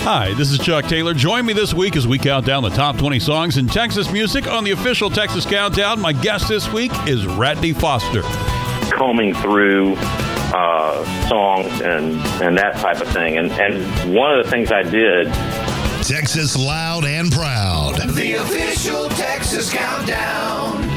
Hi, this is Chuck Taylor. Join me this week as we count down the top 20 songs in Texas music on the official Texas Countdown. My guest this week is Ratney Foster. Combing through songs and that type of thing. And one of the things I did... Texas Loud and Proud. The official Texas Countdown.